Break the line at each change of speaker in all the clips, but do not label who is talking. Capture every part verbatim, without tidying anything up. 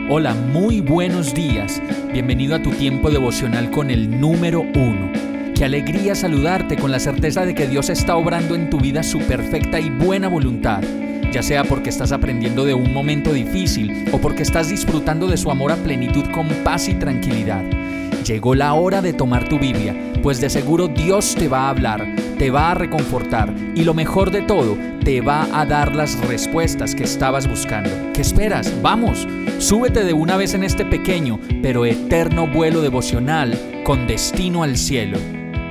Hola, muy buenos días. Bienvenido a tu tiempo devocional con el número uno. Qué alegría saludarte con la certeza de que Dios está obrando en tu vida su perfecta y buena voluntad, ya sea porque estás aprendiendo de un momento difícil o porque estás disfrutando de su amor a plenitud con paz y tranquilidad. Llegó la hora de tomar tu Biblia, pues de seguro Dios te va a hablar, te va a reconfortar y lo mejor de todo, te va a dar las respuestas que estabas buscando. ¿Qué esperas? ¡Vamos! Súbete de una vez en este pequeño pero eterno vuelo devocional con destino al cielo.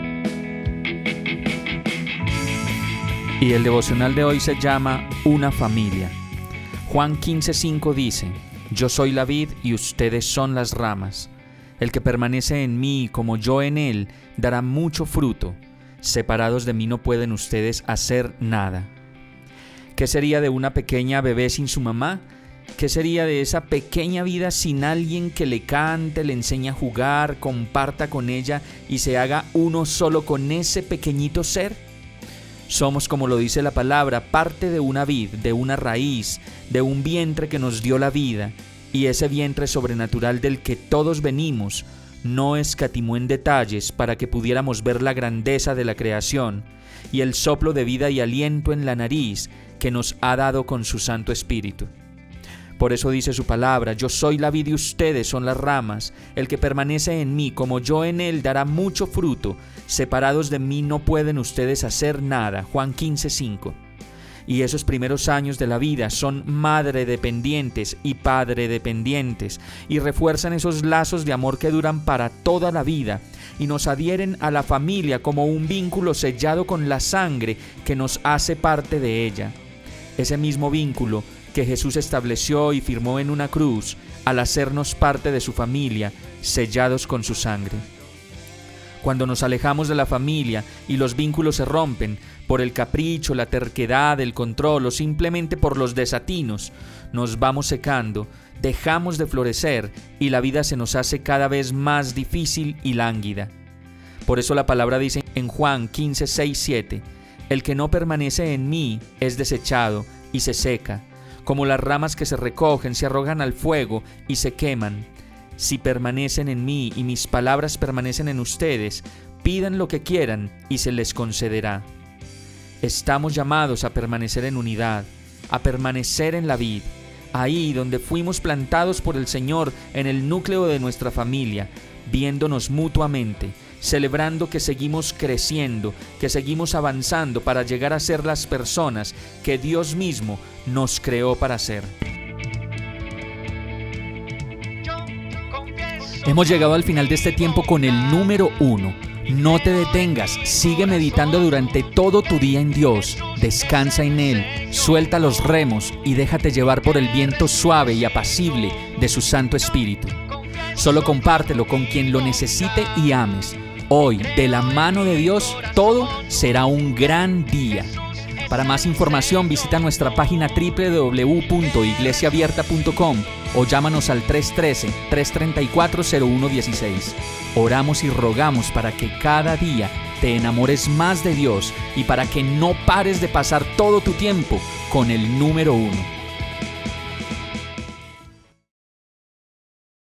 Y el devocional de hoy se llama Una familia. Juan quince cinco dice: Yo soy la vid y ustedes son las ramas. El que permanece en mí como yo en él dará mucho fruto. Separados de mí no pueden ustedes hacer nada. ¿Qué sería de una pequeña bebé sin su mamá? ¿Qué sería de esa pequeña vida sin alguien que le cante, le enseñe a jugar, comparta con ella y se haga uno solo con ese pequeñito ser? Somos, como lo dice la palabra, parte de una vid, de una raíz, de un vientre que nos dio la vida, y ese vientre sobrenatural del que todos venimos no escatimó en detalles para que pudiéramos ver la grandeza de la creación y el soplo de vida y aliento en la nariz que nos ha dado con su Santo Espíritu. Por eso dice su palabra: Yo soy la vid y ustedes son las ramas. El que permanece en mí, como yo en él, dará mucho fruto. Separados de mí no pueden ustedes hacer nada. Juan quince cinco. Y esos primeros años de la vida son madre dependientes y padre dependientes, y refuerzan esos lazos de amor que duran para toda la vida, y nos adhieren a la familia como un vínculo sellado con la sangre que nos hace parte de ella. Ese mismo vínculo que Jesús estableció y firmó en una cruz al hacernos parte de su familia, sellados con su sangre. Cuando nos alejamos de la familia y los vínculos se rompen por el capricho, la terquedad, el control o simplemente por los desatinos, nos vamos secando, dejamos de florecer y la vida se nos hace cada vez más difícil y lánguida. Por eso la palabra dice en Juan quince seis siete: El que no permanece en mí es desechado y se seca, como las ramas que se recogen, se arrojan al fuego y se queman. Si permanecen en mí y mis palabras permanecen en ustedes, pidan lo que quieran y se les concederá. Estamos llamados a permanecer en unidad, a permanecer en la vid, ahí donde fuimos plantados por el Señor en el núcleo de nuestra familia, viéndonos mutuamente, celebrando que seguimos creciendo, que seguimos avanzando para llegar a ser las personas que Dios mismo nos creó para ser. Hemos llegado al final de este tiempo con el número uno. No te detengas, sigue meditando durante todo tu día en Dios, descansa en Él, suelta los remos y déjate llevar por el viento suave y apacible de su Santo Espíritu. Solo compártelo con quien lo necesite y ames. Hoy, de la mano de Dios, todo será un gran día. Para más información, visita nuestra página doble u doble u doble u punto iglesia abierta punto com o llámanos al tres uno tres, tres tres cuatro, cero uno uno seis. Oramos y rogamos para que cada día te enamores más de Dios y para que no pares de pasar todo tu tiempo con el número uno.